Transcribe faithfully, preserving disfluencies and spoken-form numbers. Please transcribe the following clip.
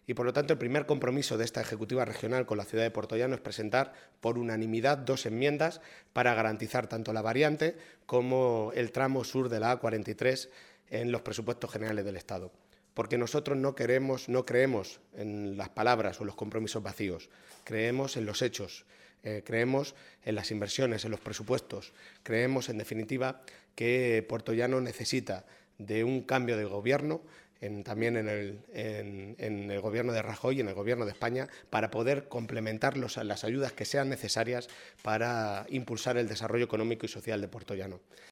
Y, por lo tanto, el primer compromiso de esta Ejecutiva Regional con la ciudad de Puertollano es presentar por unanimidad dos enmiendas para garantizar tanto la variante como el tramo sur de la A cuarenta y tres en los presupuestos generales del Estado. Porque nosotros no queremos, no creemos en las palabras o en los compromisos vacíos, creemos en los hechos, eh, creemos en las inversiones, en los presupuestos, creemos, en definitiva, que Puertollano necesita de un cambio de gobierno, en, también en el, en, en el gobierno de Rajoy y en el gobierno de España, para poder complementar los, las ayudas que sean necesarias para impulsar el desarrollo económico y social de Puertollano.